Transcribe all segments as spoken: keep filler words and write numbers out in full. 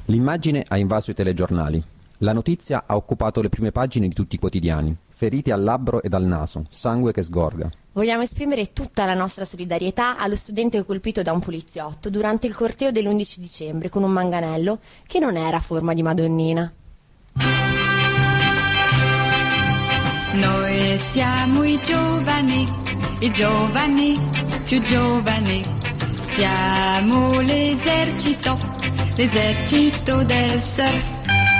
L'immagine ha invaso i telegiornali. La notizia ha occupato le prime pagine di tutti i quotidiani. Feriti al labbro ed al naso, sangue che sgorga. Vogliamo esprimere tutta la nostra solidarietà allo studente colpito da un poliziotto durante il corteo dell'undici dicembre con un manganello che non era a forma di Madonnina. Noi siamo i giovani, i giovani più giovani. Siamo l'esercito, l'esercito del surf.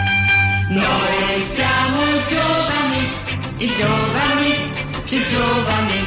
Noi siamo i giovani, i giovani più giovani.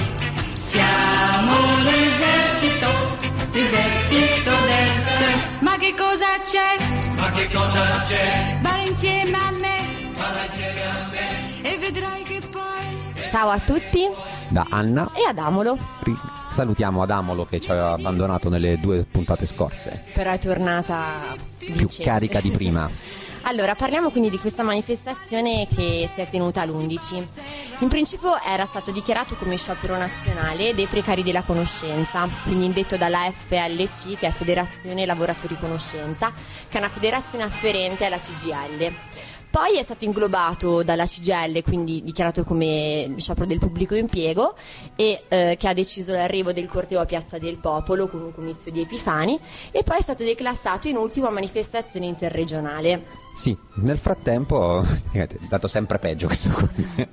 Siamo l'esercito, l'esercito del surf. Ma che cosa c'è? Ma che cosa c'è? Balla insieme a me, Balla insieme a me. e vedrai che poi... Ciao a tutti Da Anna e Adamolo. ri- salutiamo Adamolo che ci aveva abbandonato nelle due puntate scorse. Però è tornata Più vincente. carica di prima. Allora, parliamo quindi di questa manifestazione che si è tenuta all'undici. In principio era stato dichiarato come sciopero nazionale dei precari della conoscenza, quindi indetto dalla F L C, che è Federazione Lavoratori Conoscenza, che è una federazione afferente alla C G I L. Poi è stato inglobato dalla C G I L, quindi dichiarato come sciopero del pubblico impiego, e eh, che ha deciso l'arrivo del corteo a Piazza del Popolo con un comizio di Epifani, e poi è stato declassato in ultima manifestazione interregionale. Sì, nel frattempo, è dato sempre peggio questo qui.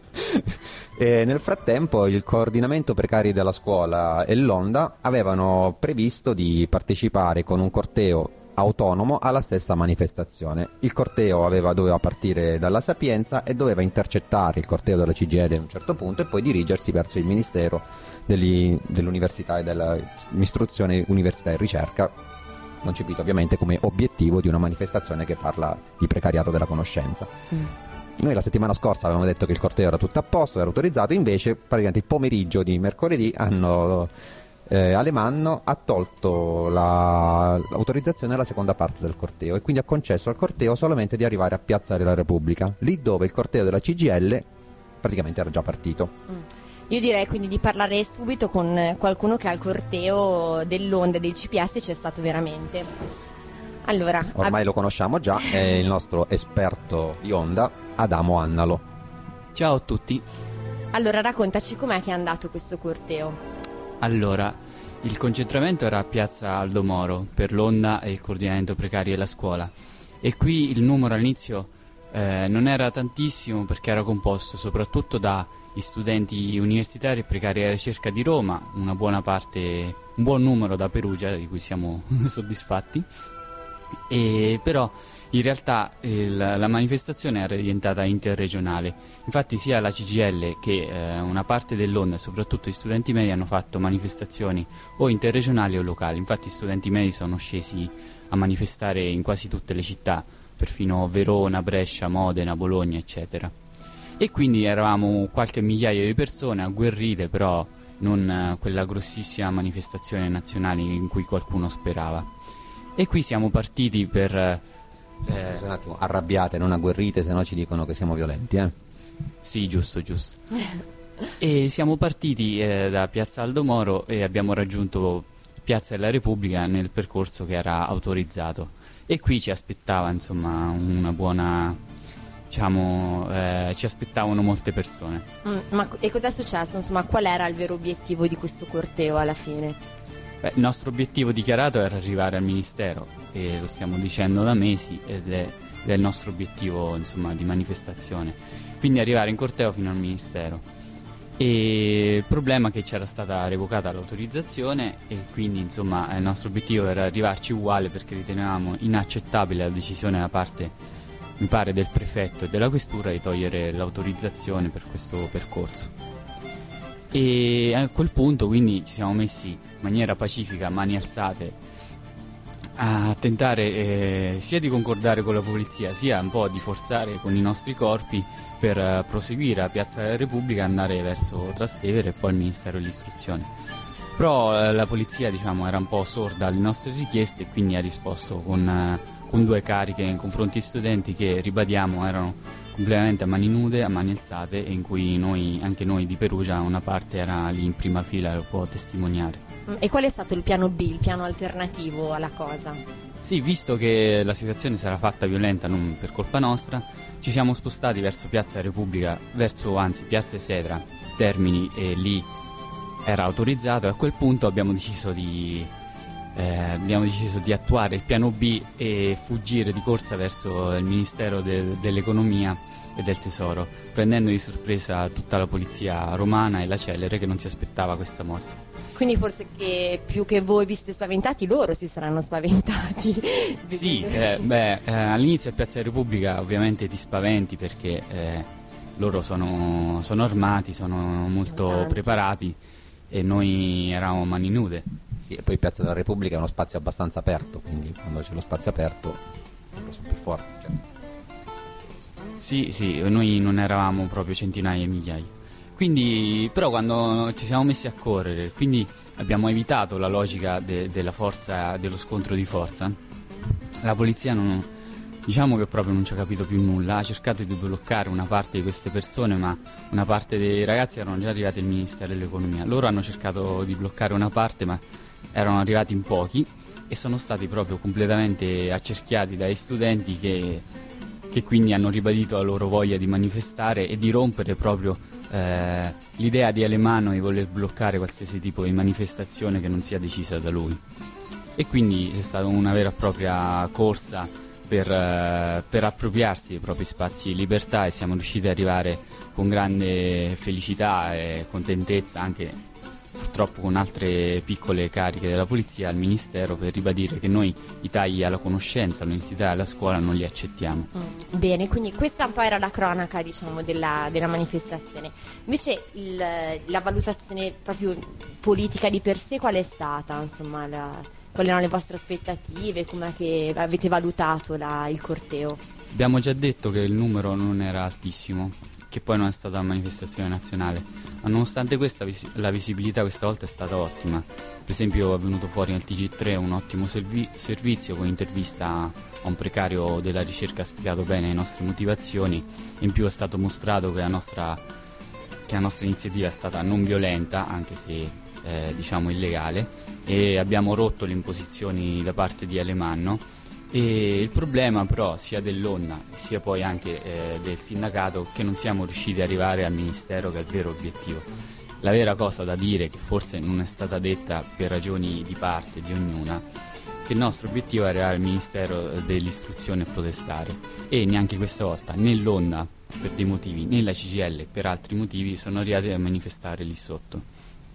E nel frattempo il coordinamento precari della scuola e l'Onda avevano previsto di partecipare con un corteo autonomo alla stessa manifestazione. Il corteo aveva, doveva partire dalla Sapienza e doveva intercettare il corteo della C G I L a un certo punto e poi dirigersi verso il Ministero degli, dell'Università e dell'istruzione, Università e Ricerca, concepito ovviamente come obiettivo di una manifestazione che parla di precariato della conoscenza. Mm. Noi la settimana scorsa avevamo detto che il corteo era tutto a posto, era autorizzato, invece praticamente il pomeriggio di mercoledì hanno... Eh, Alemanno ha tolto la, l'autorizzazione alla seconda parte del corteo e quindi ha concesso al corteo solamente di arrivare a Piazza della Repubblica, lì dove il corteo della C G I L praticamente era già partito. Mm. Io direi quindi di parlare subito con qualcuno che al corteo dell'Onda e del C P S c'è stato veramente. Allora, ormai ab- lo conosciamo già, è il nostro esperto di Onda, Adamo Annalo. Ciao a tutti. Allora raccontaci com'è che è andato questo corteo. Allora, il concentramento era a Piazza Aldo Moro per l'Onda e il coordinamento precari della scuola, e qui il numero all'inizio eh, non era tantissimo perché era composto soprattutto da gli studenti universitari e precari della ricerca di Roma, una buona parte, un buon numero da Perugia, di cui siamo soddisfatti, e però in realtà eh, la, la manifestazione era diventata interregionale. Infatti sia la C G I L che eh, una parte dell'Onda e soprattutto gli studenti medi hanno fatto manifestazioni o interregionali o locali. Infatti gli studenti medi sono scesi a manifestare in quasi tutte le città, perfino Verona, Brescia, Modena, Bologna, eccetera. E quindi eravamo qualche migliaio di persone agguerrite, però non eh, quella grossissima manifestazione nazionale in cui qualcuno sperava. E qui siamo partiti per... Eh, Scusa un attimo, arrabbiate, non agguerrite, se no ci dicono che siamo violenti, eh? Sì, giusto, giusto. E siamo partiti eh, da Piazza Aldo Moro e abbiamo raggiunto Piazza della Repubblica nel percorso che era autorizzato. E qui ci aspettava, insomma, una buona... diciamo, eh, ci aspettavano molte persone. Mm, ma e cos'è successo? Insomma, qual era il vero obiettivo di questo corteo alla fine? Beh, il nostro obiettivo dichiarato era arrivare al Ministero, e lo stiamo dicendo da mesi, ed è, ed è il nostro obiettivo, insomma, di manifestazione, quindi arrivare in corteo fino al Ministero. E il problema è che c'era stata revocata l'autorizzazione e quindi, insomma, il nostro obiettivo era arrivarci uguale, perché ritenevamo inaccettabile la decisione da parte, mi pare, del prefetto e della questura di togliere l'autorizzazione per questo percorso. E a quel punto quindi ci siamo messi in maniera pacifica, mani alzate, a tentare eh, sia di concordare con la polizia, sia un po' di forzare con i nostri corpi per uh, proseguire a Piazza della Repubblica, andare verso Trastevere e poi al Ministero dell'Istruzione. Però uh, la polizia, diciamo, era un po' sorda alle nostre richieste e quindi ha risposto con, uh, con due cariche nei confronti di studenti che, ribadiamo, erano completamente a mani nude, a mani alzate, e in cui noi, anche noi di Perugia, una parte era lì in prima fila, lo può testimoniare. E qual è stato il piano B, il piano alternativo alla cosa? Sì, visto che la situazione si era fatta violenta non per colpa nostra, ci siamo spostati verso Piazza Repubblica, verso anzi Piazza Esedra, Termini, e lì era autorizzato, e a quel punto abbiamo deciso di eh, abbiamo deciso di attuare il piano B e fuggire di corsa verso il Ministero de- dell'Economia e del Tesoro, prendendo di sorpresa tutta la polizia romana e la Celere, che non si aspettava questa mossa. Quindi forse che più che voi vi siete spaventati, loro si saranno spaventati. Sì, eh, beh, eh, all'inizio a Piazza Repubblica ovviamente ti spaventi perché eh, loro sono, sono armati, sono molto Tanti. preparati, e noi eravamo mani nude. Sì, e poi Piazza della Repubblica è uno spazio abbastanza aperto, quindi quando c'è lo spazio aperto loro sono più forti. Cioè. Sì, sì, noi non eravamo proprio centinaia e migliaia. Quindi, però quando ci siamo messi a correre, quindi abbiamo evitato la logica de- della forza, dello scontro di forza, la polizia non, diciamo che proprio non ci ha capito più nulla, ha cercato di bloccare una parte di queste persone, ma una parte dei ragazzi erano già arrivati al Ministero dell'Economia. Loro hanno cercato di bloccare una parte, ma erano arrivati in pochi e sono stati proprio completamente accerchiati dai studenti che, che quindi hanno ribadito la loro voglia di manifestare e di rompere proprio eh, l'idea di Alemanno di voler bloccare qualsiasi tipo di manifestazione che non sia decisa da lui. E quindi c'è stata una vera e propria corsa per, eh, per appropriarsi dei propri spazi di libertà, e siamo riusciti ad arrivare con grande felicità e contentezza, anche purtroppo con altre piccole cariche della polizia, al Ministero, per ribadire che noi i tagli alla conoscenza, all'università e alla scuola non li accettiamo. Mm, bene, quindi questa un po' era la cronaca, diciamo, della, della manifestazione. Invece il, la valutazione proprio politica di per sé qual è stata? Insomma, la, quali erano le vostre aspettative? Com'è che avete valutato la, il corteo? Abbiamo già detto che il numero non era altissimo, che poi non è stata una manifestazione nazionale, ma nonostante questa vis- la visibilità questa volta è stata ottima. Per esempio è venuto fuori nel T G tre un ottimo servi- servizio con intervista a un precario della ricerca, ha spiegato bene le nostre motivazioni, e in più è stato mostrato che la nostra, che la nostra iniziativa è stata non violenta, anche se eh, diciamo illegale, e abbiamo rotto le imposizioni da parte di Alemanno. E il problema però sia dell'Onna sia poi anche eh, del sindacato, che non siamo riusciti ad arrivare al Ministero, che è il vero obiettivo. La vera cosa da dire, che forse non è stata detta per ragioni di parte di ognuna, che il nostro obiettivo è arrivare al Ministero dell'Istruzione e protestare, e neanche questa volta né l'Onna per dei motivi né la C G I L per altri motivi sono arrivati a manifestare lì sotto.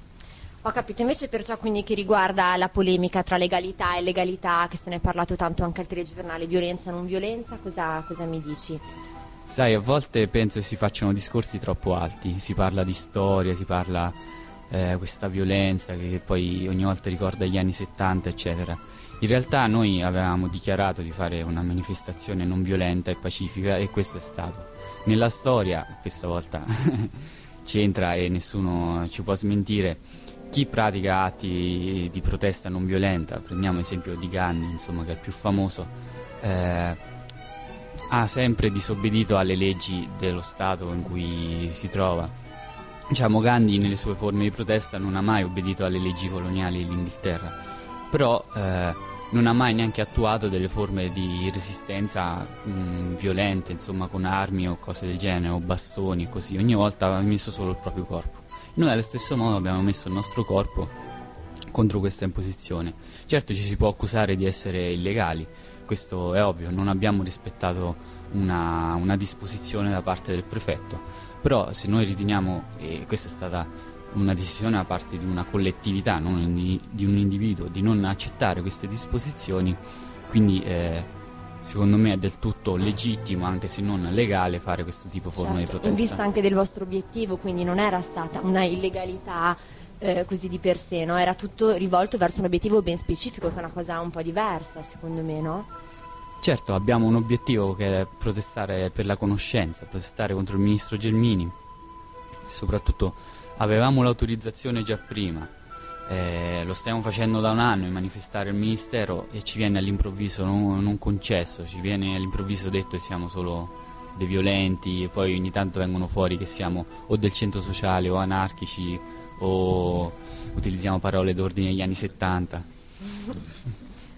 Ho capito, invece per ciò quindi che riguarda la polemica tra legalità e illegalità, che se ne è parlato tanto anche al telegiornale, violenza non violenza, cosa, cosa mi dici? Sai, a volte penso che si facciano discorsi troppo alti, si parla di storia, si parla eh, questa violenza che poi ogni volta ricorda gli anni settanta, eccetera. In realtà noi avevamo dichiarato di fare una manifestazione non violenta e pacifica, e questo è stato. Nella storia, questa volta c'entra e nessuno ci può smentire, chi pratica atti di protesta non violenta, prendiamo l'esempio di Gandhi, insomma, che è il più famoso, eh, ha sempre disobbedito alle leggi dello Stato in cui si trova. Diciamo, Gandhi nelle sue forme di protesta non ha mai obbedito alle leggi coloniali dell'Inghilterra, però eh, non ha mai neanche attuato delle forme di resistenza mh, violente, insomma, con armi o cose del genere, o bastoni e così. Ogni volta ha messo solo il proprio corpo. Noi allo stesso modo abbiamo messo il nostro corpo contro questa imposizione. Certo, ci si può accusare di essere illegali, questo è ovvio, non abbiamo rispettato una, una disposizione da parte del prefetto, però se noi riteniamo, e questa è stata una decisione da parte di una collettività, non di, di un individuo, di non accettare queste disposizioni, quindi eh, secondo me è del tutto legittimo, anche se non legale, fare questo tipo di forma Certo, di protesta. in vista anche del vostro obiettivo, quindi non era stata una illegalità eh, così di per sé, no? Era tutto rivolto verso un obiettivo ben specifico, che è una cosa un po' diversa, secondo me, no? Certo, abbiamo un obiettivo che è protestare per la conoscenza, protestare contro il ministro Gelmini, soprattutto avevamo l'autorizzazione già prima. Eh, lo stiamo facendo da un anno, in manifestare il Ministero, e ci viene all'improvviso non, non concesso, ci viene all'improvviso detto che siamo solo dei violenti, e poi ogni tanto vengono fuori che siamo o del centro sociale o anarchici, o utilizziamo parole d'ordine degli anni settanta.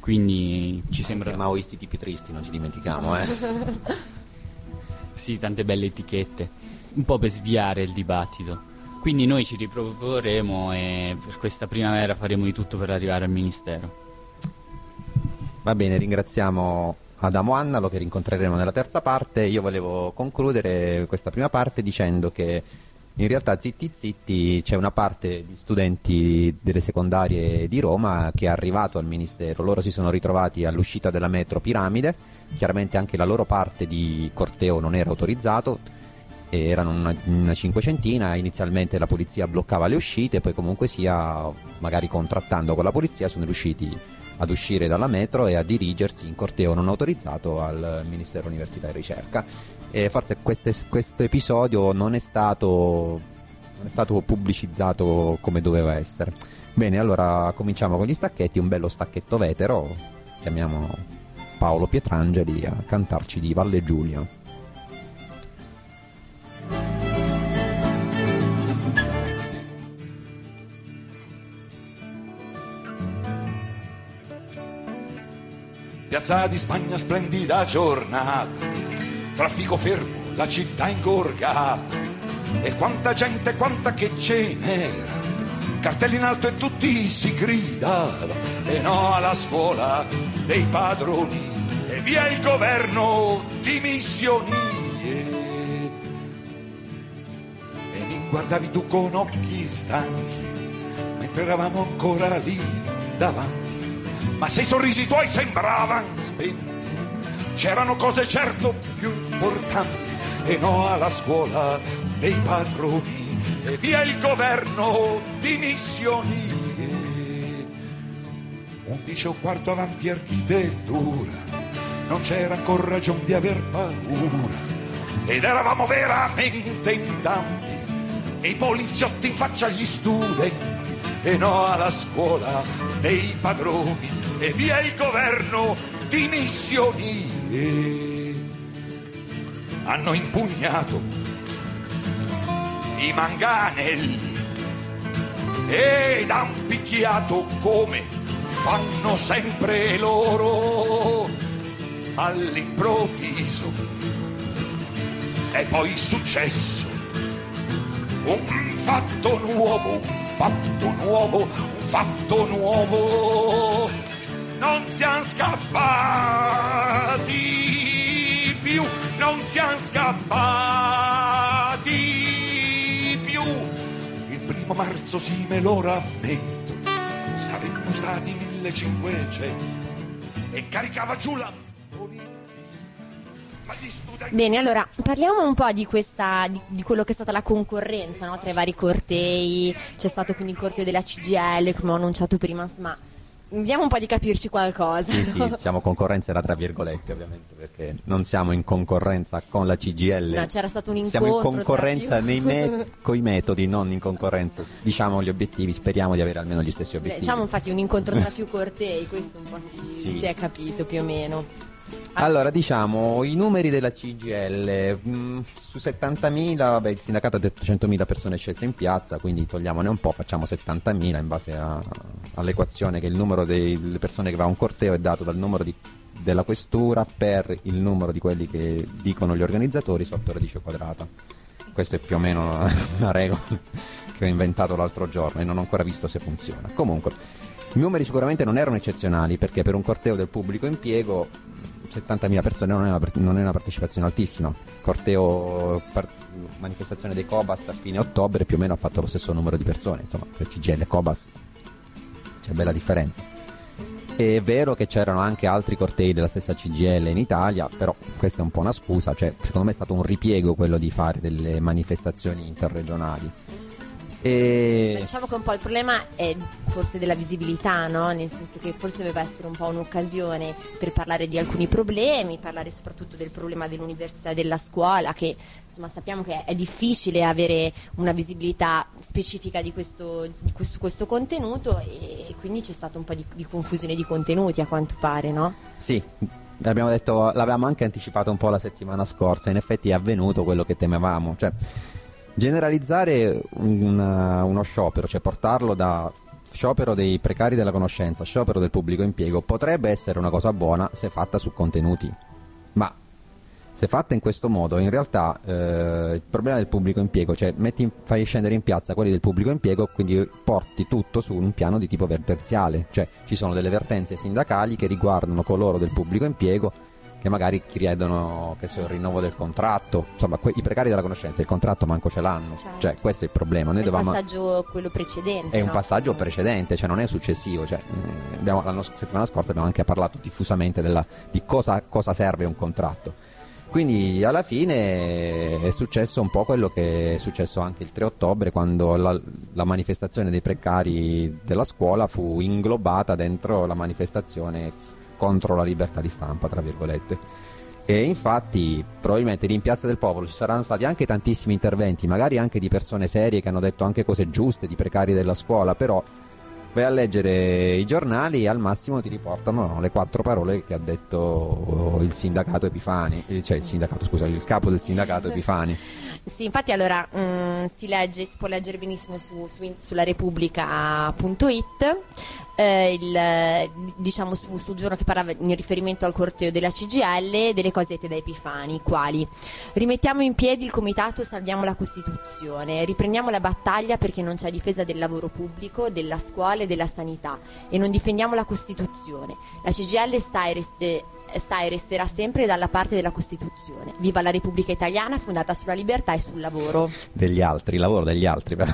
quindi ci sembra... Anche maoisti tipi tristi, non ci dimentichiamo, eh. Sì, tante belle etichette, un po' per sviare il dibattito. Quindi noi ci riproporremo e per questa primavera faremo di tutto per arrivare al Ministero. Va bene, ringraziamo Adamo Annalo che rincontreremo nella terza parte. Io volevo concludere questa prima parte dicendo che in realtà zitti zitti c'è una parte di studenti delle secondarie di Roma che è arrivato al Ministero. Loro si sono ritrovati all'uscita della metro Piramide, chiaramente anche la loro parte di corteo non era autorizzato, erano una, una cinquecentina. Inizialmente la polizia bloccava le uscite, poi comunque sia, magari contrattando con la polizia, sono riusciti ad uscire dalla metro e a dirigersi in corteo non autorizzato al Ministero Università e Ricerca. E forse queste, questo episodio non è stato non è stato pubblicizzato come doveva essere. Bene, allora cominciamo con gli stacchetti, un bello stacchetto vetero. Chiamiamo Paolo Pietrangeli a cantarci di Valle Giulia. Piazza di Spagna, splendida giornata, traffico fermo, la città ingorgata, e quanta gente, quanta che ce n'era, cartelli in alto e tutti si gridava, e no alla scuola dei padroni, e via il governo dimissioni. E mi guardavi tu con occhi stanchi, mentre eravamo ancora lì davanti, ma se i sorrisi tuoi sembravano spenti, c'erano cose certo più importanti, e no alla scuola dei padroni, e via il governo dimissioni. Undici o quarto avanti architettura, non c'era ancora ragione di aver paura, ed eravamo veramente in tanti, e i poliziotti in faccia agli studenti, e no alla scuola dei padroni, e via il governo dimissioni. Hanno impugnato i manganelli ed han picchiato come fanno sempre loro, all'improvviso è poi successo un fatto nuovo, un fatto nuovo, un fatto nuovo. Non siamo scappati più, non siamo scappati più. Il primo marzo sì, me lo rammento, saremmo stati millecinquecento e caricava giù la polizia. Ma gli studenti... Bene, allora parliamo un po' di questa di, di quello che è stata la concorrenza, no, tra i vari cortei. C'è stato quindi il corteo della C G I L, come ho annunciato prima, insomma, vediamo un po' di capirci qualcosa. Sì, no? sì, diciamo concorrenza era tra virgolette, ovviamente, perché non siamo in concorrenza con la C G I L. No, c'era stato un incontro. Siamo in concorrenza nei me- coi metodi, non in concorrenza. Diciamo gli obiettivi, speriamo di avere almeno gli stessi obiettivi. Diciamo infatti un incontro tra più cortei, questo un po' si, Sì. si è capito più o meno. Allora, diciamo, i numeri della C G I L, mh, su settantamila, vabbè, il sindacato ha detto centomila persone scelte in piazza, quindi togliamone un po', facciamo settantamila in base a, all'equazione che il numero delle persone che va a un corteo è dato dal numero di, della questura per il numero di quelli che dicono gli organizzatori sotto radice quadrata. Questa è più o meno una, una regola che ho inventato l'altro giorno e non ho ancora visto se funziona. Comunque, i numeri sicuramente non erano eccezionali, perché per un corteo del pubblico impiego settantamila persone non è una, non è una partecipazione altissima. Corteo, par- manifestazione dei Cobas a fine ottobre più o meno ha fatto lo stesso numero di persone, insomma, per C G I L e Cobas c'è bella differenza. È vero che c'erano anche altri cortei della stessa C G I L in Italia, però questa è un po' una scusa, cioè secondo me è stato un ripiego quello di fare delle manifestazioni interregionali. E... Diciamo che un po' il problema è forse della visibilità, no? Nel senso che forse doveva essere un po' un'occasione per parlare di alcuni problemi, parlare soprattutto del problema dell'università e della scuola, che insomma sappiamo che è difficile avere una visibilità specifica di questo, di questo, questo contenuto, e quindi c'è stato un po' di, di confusione di contenuti, a quanto pare, no? Sì, abbiamo detto, l'avevamo anche anticipato un po' la settimana scorsa, in effetti è avvenuto quello che temevamo, cioè generalizzare una, uno sciopero, cioè portarlo da sciopero dei precari della conoscenza, sciopero del pubblico impiego, potrebbe essere una cosa buona se fatta su contenuti, ma se fatta in questo modo, in realtà eh, il problema del pubblico impiego, cioè metti, fai scendere in piazza quelli del pubblico impiego, quindi porti tutto su un piano di tipo vertenziale, cioè ci sono delle vertenze sindacali che riguardano coloro del pubblico impiego che magari chiedono che sia il rinnovo del contratto, insomma que- i precari della conoscenza il contratto manco ce l'hanno, certo. Cioè questo è il problema. Noi è il dovevamo... passaggio quello precedente. È un no? passaggio precedente, cioè non è successivo, cioè, eh, abbiamo, la nos- settimana scorsa abbiamo anche parlato diffusamente della, di cosa, cosa serve un contratto. Quindi alla fine è successo un po' quello che è successo anche il tre ottobre, quando la, la manifestazione dei precari della scuola fu inglobata dentro la manifestazione contro la libertà di stampa, tra virgolette. E infatti probabilmente lì in Piazza del Popolo ci saranno stati anche tantissimi interventi, magari anche di persone serie che hanno detto anche cose giuste, di precari della scuola, però vai a leggere i giornali e al massimo ti riportano le quattro parole che ha detto il sindacato Epifani, cioè il sindacato, scusa, il capo del sindacato Epifani. Sì, infatti allora mh, si legge, si può leggere benissimo su, su, sulla repubblica punto it, eh, il, diciamo su, sul giorno che parlava in riferimento al corteo della C G I L, delle cose dette da Epifani, quali: rimettiamo in piedi il comitato Salviamo la Costituzione, riprendiamo la battaglia perché non c'è difesa del lavoro pubblico, della scuola e della sanità, e non difendiamo la Costituzione. La C G I L sta e reste, sta e resterà sempre dalla parte della Costituzione. Viva la Repubblica Italiana fondata sulla libertà e sul lavoro. Degli altri, il lavoro degli altri, però.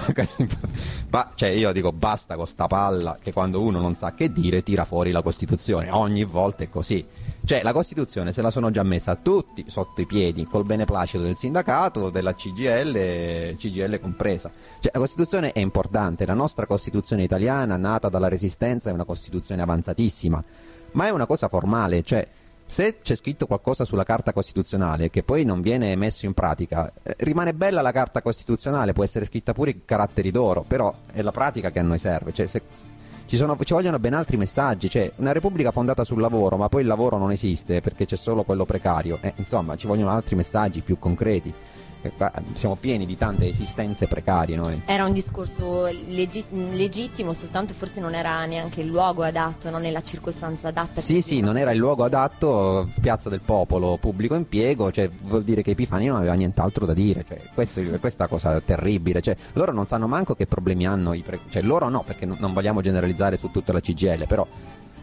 Ma cioè io dico basta con sta palla che quando uno non sa che dire tira fuori la Costituzione, ogni volta è così. Cioè la Costituzione se la sono già messa tutti sotto i piedi, col beneplacito del sindacato, della C G I L, C G I L compresa. Cioè la Costituzione è importante, la nostra Costituzione italiana nata dalla Resistenza è una Costituzione avanzatissima, ma è una cosa formale, cioè se c'è scritto qualcosa sulla Carta Costituzionale che poi non viene messo in pratica, eh, rimane bella la Carta Costituzionale, può essere scritta pure in caratteri d'oro, però è la pratica che a noi serve, cioè se ci, sono, ci vogliono ben altri messaggi, cioè una repubblica fondata sul lavoro, ma poi il lavoro non esiste perché c'è solo quello precario, eh, insomma ci vogliono altri messaggi più concreti. Siamo pieni di tante esistenze precarie noi. Era un discorso legit- legittimo, soltanto forse non era neanche il luogo adatto, non è la circostanza adatta. Sì, sì, non era il luogo adatto, Piazza del Popolo, pubblico impiego, cioè vuol dire che Epifani non aveva nient'altro da dire, cioè questo, questa cosa terribile, cioè loro non sanno manco che problemi hanno i pre- cioè loro no, perché non vogliamo generalizzare su tutta la C G I L, però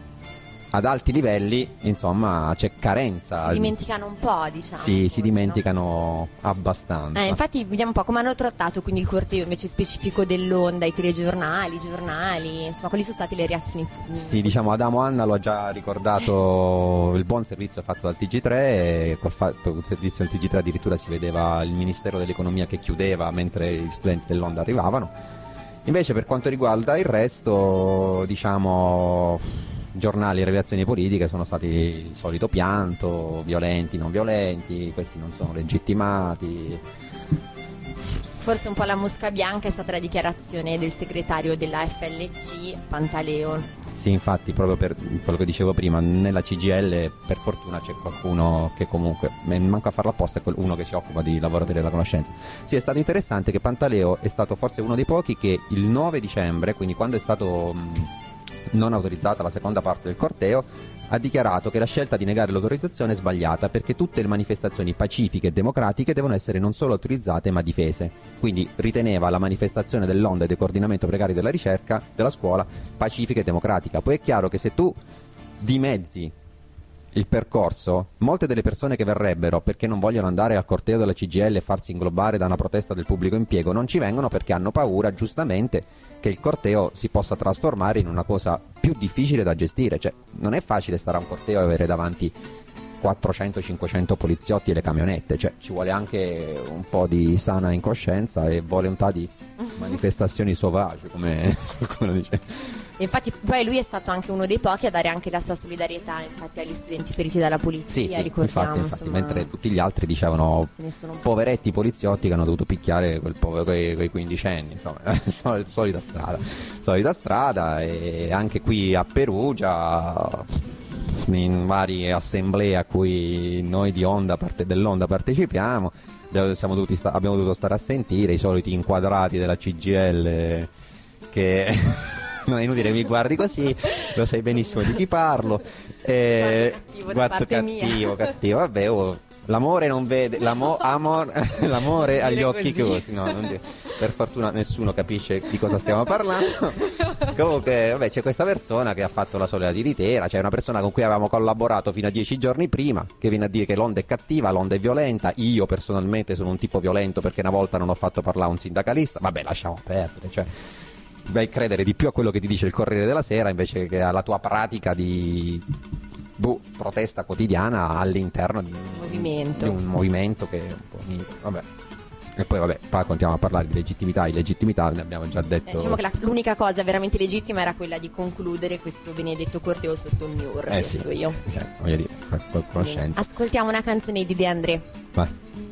ad alti livelli, insomma, c'è carenza. Si dimenticano un po', diciamo. Sì, si dimenticano no? abbastanza. Eh, infatti, vediamo un po' come hanno trattato quindi il corteo invece specifico dell'Onda, i telegiornali, i giornali, insomma, quali sono state le reazioni? Sì, diciamo, Adamo Anna lo ha già ricordato, il buon servizio fatto dal T G tre, e col fatto il servizio del T G tre addirittura si vedeva il Ministero dell'Economia che chiudeva mentre gli studenti dell'Onda arrivavano. Invece, per quanto riguarda il resto, diciamo, giornali e rivelazioni politiche sono stati il solito pianto, violenti, non violenti, questi non sono legittimati. Forse un po' la mosca bianca è stata la dichiarazione del segretario della F L C, Pantaleo. Sì, infatti, proprio per quello che dicevo prima, nella C G I L per fortuna c'è qualcuno che comunque, manco a farlo apposta, è uno che si occupa di lavoratori della conoscenza. Sì, è stato interessante che Pantaleo è stato forse uno dei pochi che il nove dicembre, quindi quando è stato mh, non autorizzata la seconda parte del corteo, ha dichiarato che la scelta di negare l'autorizzazione è sbagliata perché tutte le manifestazioni pacifiche e democratiche devono essere non solo autorizzate ma difese. Quindi riteneva la manifestazione dell'Onda e del coordinamento precario della ricerca della scuola pacifica e democratica. Poi è chiaro che se tu dimezzi il percorso, molte delle persone che verrebbero perché non vogliono andare al corteo della C G I L e farsi inglobare da una protesta del pubblico impiego non ci vengono perché hanno paura giustamente che il corteo si possa trasformare in una cosa più difficile da gestire. Cioè non è facile stare a un corteo e avere davanti quattrocento cinquecento poliziotti e le camionette, cioè ci vuole anche un po' di sana incoscienza e volontà di manifestazioni sauvage, come, come lo dice. Infatti poi lui è stato anche uno dei pochi a dare anche la sua solidarietà infatti agli studenti feriti dalla polizia, sì, sì, ricordiamo, infatti, infatti, insomma, mentre tutti gli altri dicevano poveretti poliziotti che hanno dovuto picchiare quel povero, quei, quei quindicenni, insomma, solita strada, solita strada. E anche qui a Perugia, in varie assemblee a cui noi di Onda, parte, dell'Onda partecipiamo, siamo dovuti sta- abbiamo dovuto stare a sentire i soliti inquadrati della C G I L che non è inutile che mi guardi così, lo sai benissimo di chi parlo. Eh, guardo cattivo da parte cattivo, mia. cattivo, vabbè, oh, l'amore non vede, l'amo, amor, l'amore agli occhi chiusi, no, non dire. Per fortuna nessuno capisce di cosa stiamo parlando. Comunque, vabbè, c'è questa persona che ha fatto la solita tiritera, c'è una persona con cui avevamo collaborato fino a dieci giorni prima, che viene a dire che l'onda è cattiva, l'onda è violenta. Io personalmente sono un tipo violento perché una volta non ho fatto parlare un sindacalista. Vabbè, lasciamo perdere, cioè vai a credere di più a quello che ti dice il Corriere della Sera invece che alla tua pratica di boh, protesta quotidiana all'interno di un movimento, di un movimento che è un po' mito. Vabbè. E poi vabbè, poi continuiamo a parlare di legittimità, illegittimità, ne abbiamo già detto. Eh, diciamo che la, l'unica cosa veramente legittima era quella di concludere questo benedetto corteo sotto il muro, eh penso sì. io. Cioè, voglio dire, con conoscenza. Ascoltiamo una canzone di De André. Vai.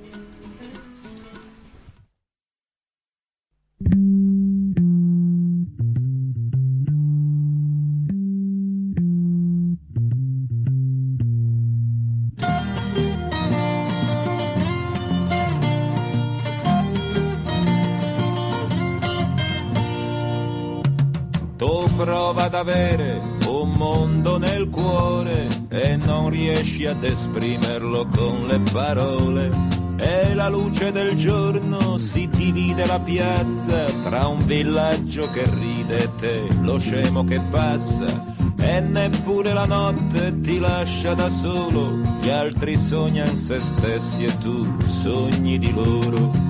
Prova ad avere un mondo nel cuore e non riesci ad esprimerlo con le parole. E la luce del giorno si divide la piazza tra un villaggio che ride e te, lo scemo che passa. E neppure la notte ti lascia da solo, gli altri sognano se stessi e tu sogni di loro.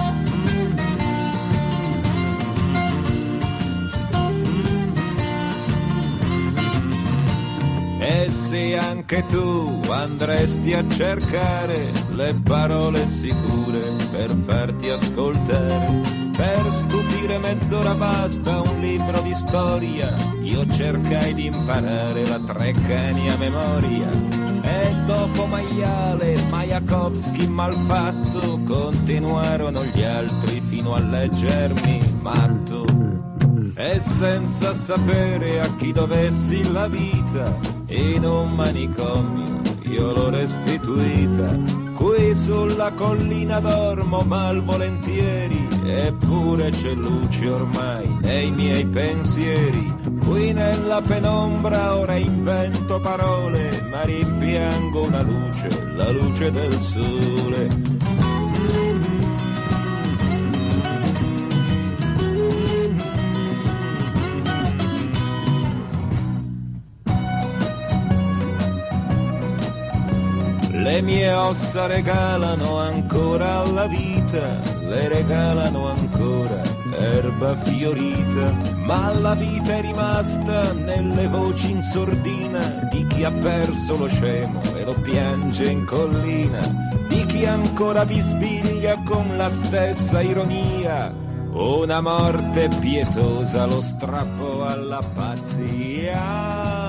E se anche tu andresti a cercare le parole sicure per farti ascoltare, per stupire mezz'ora basta un libro di storia, io cercai di imparare la Treccani a memoria. E dopo Maiale, Majakovskij, Malfatto, continuarono gli altri fino a leggermi matto. E senza sapere a chi dovessi la vita, in un manicomio io l'ho restituita. Qui sulla collina dormo malvolentieri, eppure c'è luce ormai nei miei pensieri. Qui nella penombra ora invento parole, ma rimpiango una luce, la luce del sole. Le mie ossa regalano ancora alla vita, le regalano ancora erba fiorita, ma la vita è rimasta nelle voci in sordina di chi ha perso lo scemo e lo piange in collina, di chi ancora bisbiglia con la stessa ironia una morte pietosa, lo strappo alla pazzia.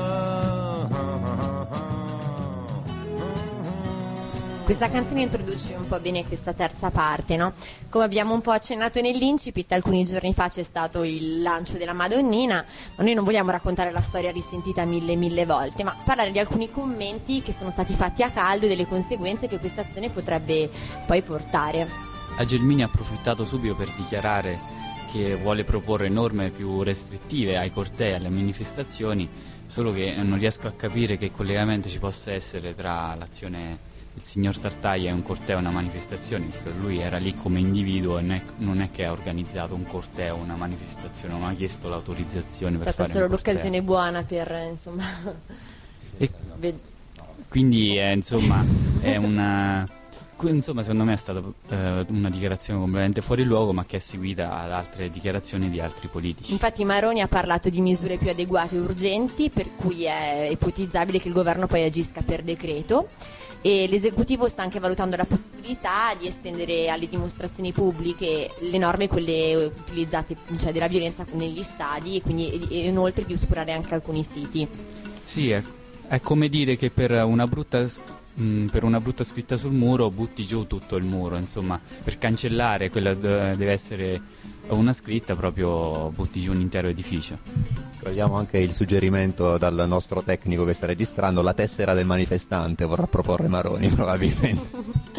Questa canzone introduce un po' bene questa terza parte, no? Come abbiamo un po' accennato nell'incipit, alcuni giorni fa c'è stato il lancio della Madonnina, ma noi non vogliamo raccontare la storia risentita mille e mille volte, ma parlare di alcuni commenti che sono stati fatti a caldo e delle conseguenze che questa azione potrebbe poi portare. A Gelmini ha approfittato subito per dichiarare che vuole proporre norme più restrittive ai cortei, alle manifestazioni, solo che non riesco a capire che collegamento ci possa essere tra l'azione il signor Tartaglia e un corteo, una manifestazione, visto che lui era lì come individuo e non è, non è che ha organizzato un corteo, una manifestazione, non ha chiesto l'autorizzazione per fare un corteo. È stata solo l'occasione buona per, insomma... E quindi è, insomma, è una... Insomma, secondo me è stata eh, una dichiarazione completamente fuori luogo, ma che è seguita ad altre dichiarazioni di altri politici. Infatti Maroni ha parlato di misure più adeguate e urgenti, per cui è ipotizzabile che il governo poi agisca per decreto, e l'esecutivo sta anche valutando la possibilità di estendere alle dimostrazioni pubbliche le norme, quelle utilizzate, cioè della violenza negli stadi, e quindi e inoltre di oscurare anche alcuni siti. Sì, è, è come dire che per una brutta mh, per una brutta scritta sul muro butti giù tutto il muro, insomma, per cancellare quella d- deve essere una scritta, proprio butti giù un intero edificio. Cogliamo anche il suggerimento dal nostro tecnico che sta registrando, la tessera del manifestante vorrà proporre Maroni probabilmente.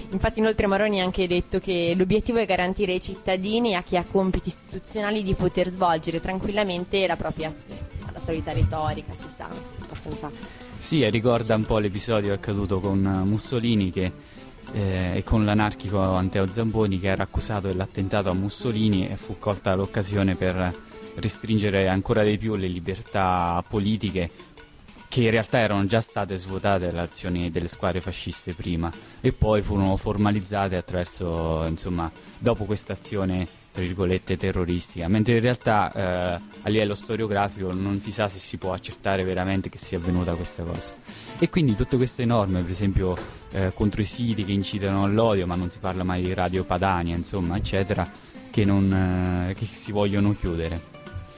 Infatti inoltre Maroni ha anche detto che l'obiettivo è garantire ai cittadini e a chi ha compiti istituzionali di poter svolgere tranquillamente la propria azione, insomma, la solita retorica, si sa, insomma, abbastanza. Sì, ricorda un po' l'episodio accaduto con Mussolini che, eh, e con l'anarchico Matteo Zamboni, che era accusato dell'attentato a Mussolini e fu colta l'occasione per restringere ancora di più le libertà politiche, che in realtà erano già state svuotate dalle azioni delle squadre fasciste prima, e poi furono formalizzate attraverso, insomma, dopo questa azione tra virgolette terroristica, mentre in realtà eh, a livello storiografico non si sa se si può accertare veramente che sia avvenuta questa cosa. E quindi tutte queste norme, per esempio eh, contro i siti che incitano all'odio, ma non si parla mai di Radio Padania, insomma, eccetera, che, non, eh, che si vogliono chiudere.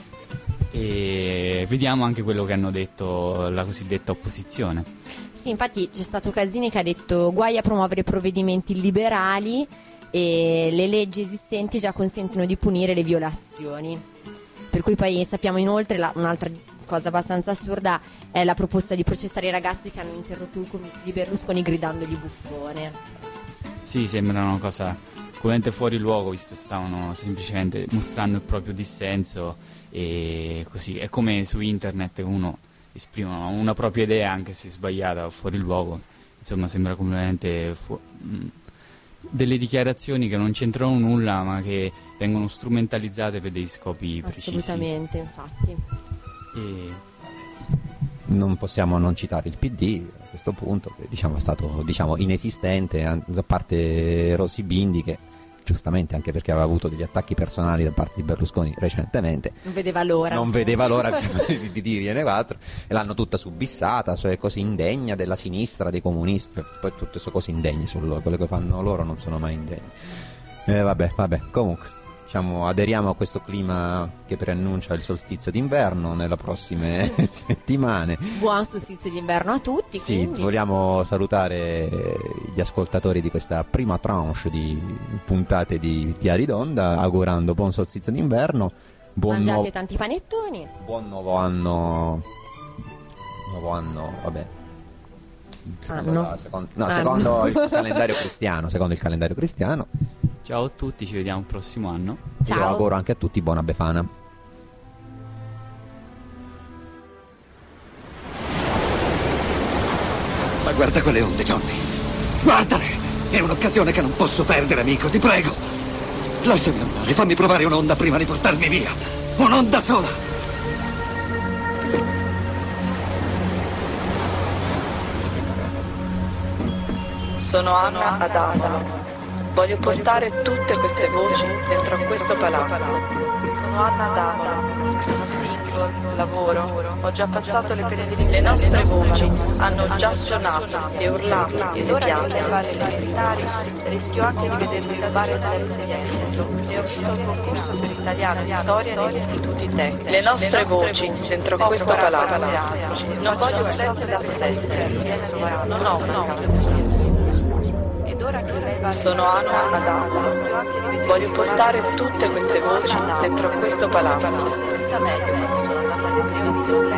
E vediamo anche quello che hanno detto la cosiddetta opposizione. Sì, infatti c'è stato Casini che ha detto guai a promuovere provvedimenti illiberali e le leggi esistenti già consentono di punire le violazioni. Per cui poi sappiamo inoltre la, un'altra cosa abbastanza assurda è la proposta di processare i ragazzi che hanno interrotto il comizio di Berlusconi gridandogli buffone. Sì, sembra una cosa completamente fuori luogo, visto che stavano semplicemente mostrando il proprio dissenso. E così è come su internet uno esprime una propria idea anche se sbagliata o fuori luogo, insomma sembra completamente fu- mh, delle dichiarazioni che non c'entrano nulla ma che vengono strumentalizzate per dei scopi precisi. Assolutamente, infatti. E... non possiamo non citare il P D a questo punto, che diciamo è stato diciamo inesistente, a parte Rosy Bindi, che giustamente, anche perché aveva avuto degli attacchi personali da parte di Berlusconi recentemente, non vedeva l'ora non vedeva l'ora di, di dirgliene quattro, e l'hanno tutta subissata, cioè cose indegna della sinistra, dei comunisti, poi tutte queste cose indegne sono loro, quelle che fanno loro non sono mai indegne. Eh, vabbè, vabbè, comunque diciamo aderiamo a questo clima che preannuncia il solstizio d'inverno nelle prossime settimane. Buon solstizio d'inverno a tutti. Sì, quindi vogliamo salutare gli ascoltatori di questa prima tranche di puntate di Diari d'Onda, augurando buon solstizio d'inverno, buon mangiate nuovo, tanti panettoni, buon nuovo anno, nuovo anno, vabbè. Secondo, Anno. la, secondo, no, Anno. secondo il calendario cristiano, secondo il calendario cristiano. Ciao a tutti, ci vediamo il prossimo anno. Ciao. Io auguro anche a tutti buona Befana. Ma guarda quelle onde, Johnny. Guardale! È un'occasione che non posso perdere, amico, ti prego. Lasciami andare, fammi provare un'onda prima di portarmi via. Un'onda sola. Sono Anna Adamo. Voglio portare tutte queste voci dentro a questo palazzo. Sono Anna Adamo. Sono single, lavoro, ho già passato le pellegrine. Le nostre voci hanno già suonato e urlato e le piazze. Rischio anche di vederli rubare dall'insegnamento. E ho vinto il concorso per italiano e storia negli istituti tecnici. Le nostre voci dentro a questo palazzo. Non voglio violenze d'assetto. Non ho una. Sono Anna Adamo. Voglio portare tutte queste voci dentro questo palazzo. Sono andata alle prime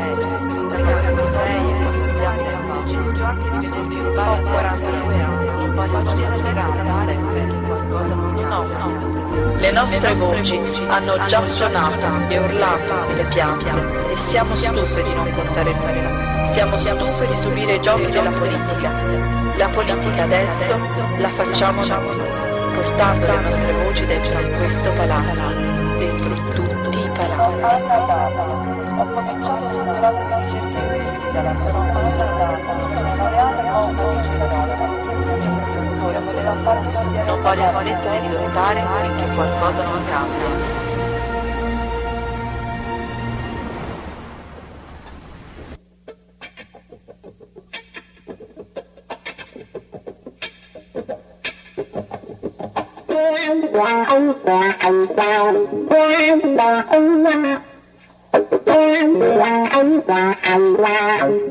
Ho quarantanove anni. Voglio generare qualcosa non ho. Le nostre voci hanno già suonato e urlato nelle piazze e siamo stufi di non contare nulla. Siamo stufi di subire i giochi della politica. La politica adesso la facciamo noi, portando le nostre voci dentro questo palazzo, dentro tutti i palazzi. Ho cominciato sul grado di ricerca in fisica, sono laureata, mi sono laureata in geometria. Il professore voleva farmi studiare. Non voglio smettere di lottare finché qualcosa non cambia. Wow.